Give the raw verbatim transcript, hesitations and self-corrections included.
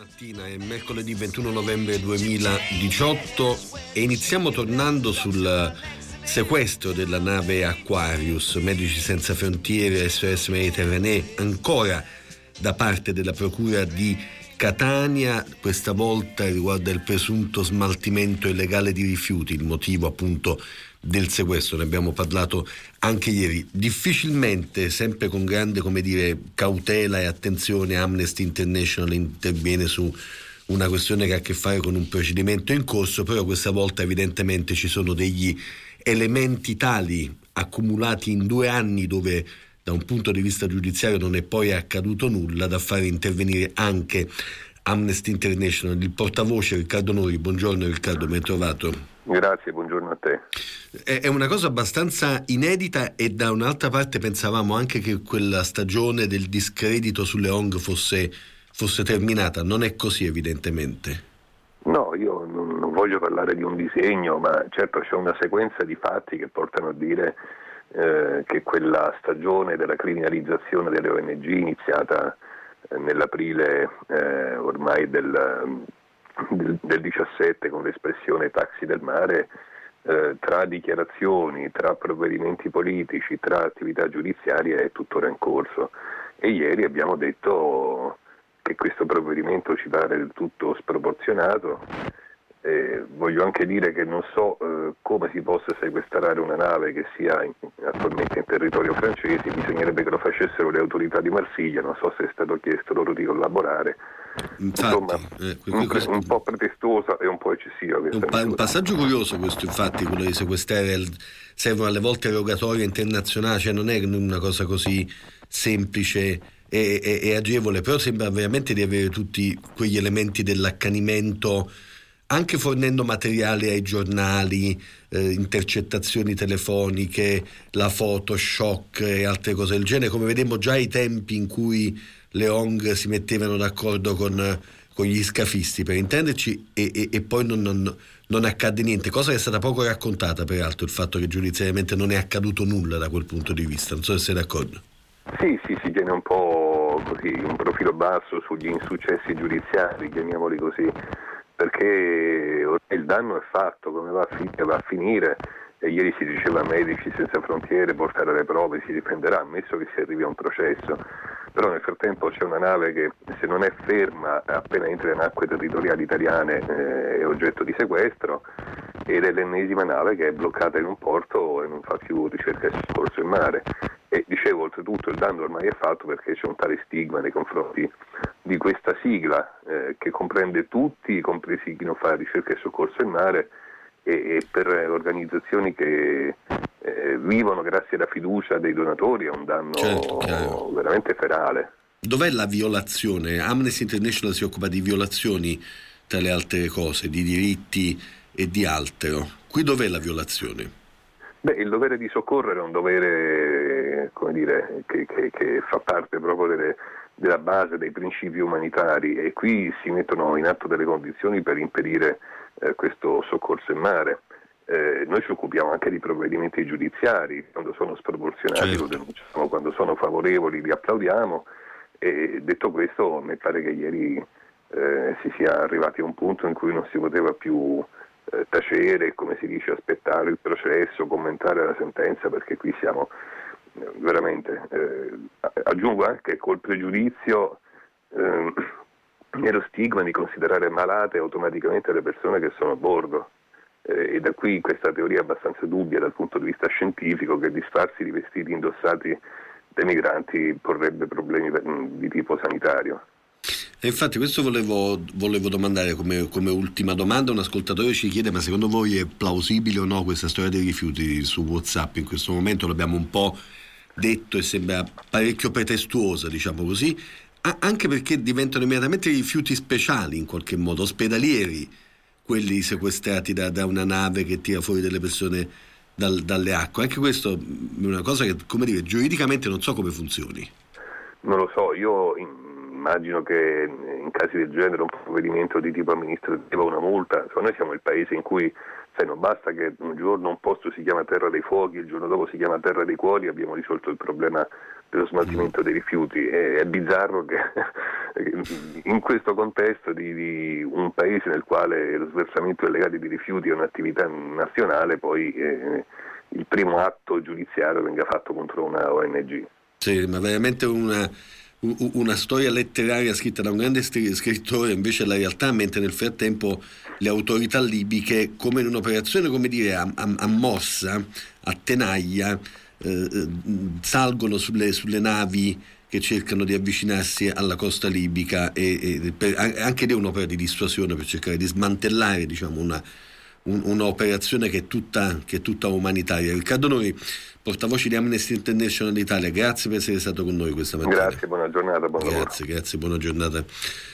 mattina, è mercoledì ventuno novembre duemiladiciotto e iniziamo tornando sul sequestro della nave Aquarius, Medici Senza Frontiere, S O S Mediterranee, ancora da parte della Procura di Catania. Questa volta riguarda il presunto smaltimento illegale di rifiuti, il motivo appunto del sequestro, ne abbiamo parlato anche ieri. Difficilmente, sempre con grande, come dire, cautela e attenzione, Amnesty International interviene su una questione che ha a che fare con un procedimento in corso, però questa volta evidentemente ci sono degli elementi tali accumulati in due anni dove da un punto di vista giudiziario non è poi accaduto nulla da fare intervenire anche Amnesty International. Il portavoce Riccardo Nori, buongiorno Riccardo, ben trovato. Grazie, buongiorno a te. È una cosa abbastanza inedita e da un'altra parte pensavamo anche che quella stagione del discredito sulle O N G fosse, fosse terminata, non è così evidentemente. No, io non, non voglio parlare di un disegno, ma certo c'è una sequenza di fatti che portano a dire eh, che quella stagione della criminalizzazione delle O N G iniziata eh, nell'aprile eh, ormai del... Del, del diciassette con l'espressione taxi del mare, eh, tra dichiarazioni, tra provvedimenti politici, tra attività giudiziarie è tuttora in corso, e ieri abbiamo detto che questo provvedimento ci pare del tutto sproporzionato. Eh, voglio anche dire che non so eh, come si possa sequestrare una nave che sia in, attualmente in territorio francese, bisognerebbe che lo facessero le autorità di Marsiglia, non so se è stato chiesto loro di collaborare. Infatti, Insomma, eh, un, questo, un po' pretestuosa e un po' eccessiva un, pa- un passaggio curioso questo, infatti, quello di sequestrare, servono alle volte rogatorie internazionali, cioè non è una cosa così semplice e, e, e agevole, però sembra veramente di avere tutti quegli elementi dell'accanimento, anche fornendo materiale ai giornali, eh, intercettazioni telefoniche, la Photoshop e altre cose del genere, come vedemmo già ai tempi in cui le O N G si mettevano d'accordo con, con gli scafisti, per intenderci, e, e, e poi non, non, non accadde niente, cosa che è stata poco raccontata peraltro, il fatto che giudiziariamente non è accaduto nulla da quel punto di vista, non so se sei d'accordo. Sì, sì, si tiene un po' così, un profilo basso sugli insuccessi giudiziari, chiamiamoli così, perché ormai il danno è fatto, come va a, fi- va a finire, e ieri si diceva Medici Senza Frontiere, portare le prove, si difenderà, ammesso che si arrivi a un processo, però nel frattempo c'è una nave che se non è ferma appena entra in acque territoriali italiane eh, è oggetto di sequestro, ed è l'ennesima nave che è bloccata in un porto e non fa più ricerca e soccorso in mare. E dicevo, oltretutto il danno ormai è fatto perché c'è un tale stigma nei confronti di questa sigla eh, che comprende tutti, compresi chi non fa ricerca e soccorso in mare, e, e per organizzazioni che eh, vivono grazie alla fiducia dei donatori è un danno certo, veramente ferale. Dov'è la violazione? Amnesty International si occupa di violazioni, tra le altre cose, di diritti e di altro. Qui dov'è la violazione? Beh, il dovere di soccorrere è un dovere, come dire, che, che, che fa parte proprio delle, della base dei principi umanitari, e qui si mettono in atto delle condizioni per impedire eh, questo soccorso in mare. Eh, noi ci occupiamo anche di provvedimenti giudiziari, quando sono sproporzionati certo. Lo denunciamo, quando sono favorevoli li applaudiamo, e detto questo mi pare che ieri eh, si sia arrivati a un punto in cui non si poteva più eh, tacere, come si dice, aspettare il processo, commentare la sentenza, perché qui siamo eh, veramente, eh, aggiungo anche col pregiudizio eh, e lo stigma di considerare malate automaticamente le persone che sono a bordo. E da qui questa teoria abbastanza dubbia dal punto di vista scientifico, che disfarsi di vestiti indossati dai migranti porrebbe problemi di tipo sanitario. E infatti questo volevo, volevo domandare come, come ultima domanda. Un ascoltatore ci chiede: ma secondo voi è plausibile o no questa storia dei rifiuti su WhatsApp? In questo momento l'abbiamo un po' detto e sembra parecchio pretestuosa, diciamo così, a- anche perché diventano immediatamente rifiuti speciali, in qualche modo ospedalieri, quelli sequestrati da, da una nave che tira fuori delle persone dal, dalle acque. Anche questo è una cosa che, come dire, giuridicamente non so come funzioni. Non lo so, io immagino che in casi del genere un provvedimento di tipo amministrativo, una multa, noi siamo il paese in cui, sai, non basta che un giorno un posto si chiama Terra dei Fuochi, il giorno dopo si chiama Terra dei Cuori, abbiamo risolto il problema dello smaltimento dei rifiuti. È, è bizzarro che in questo contesto di, di un paese nel quale lo sversamento illegale di rifiuti è un'attività nazionale, poi eh, il primo atto giudiziario venga fatto contro una O N G. Sì, ma veramente una, una storia letteraria scritta da un grande scrittore, invece la realtà, mentre nel frattempo le autorità libiche, come in un'operazione, come dire, a, a, a mossa, a tenaglia, eh, salgono sulle, sulle navi che cercano di avvicinarsi alla costa libica, e, e per, anche lì è un'opera di dissuasione per cercare di smantellare, diciamo, una, un, un'operazione che è tutta, che è tutta umanitaria. Riccardo Nori, portavoce di Amnesty International d'Italia, grazie per essere stato con noi questa mattina. Grazie, buona giornata, buon lavoro. Grazie, grazie, buona giornata.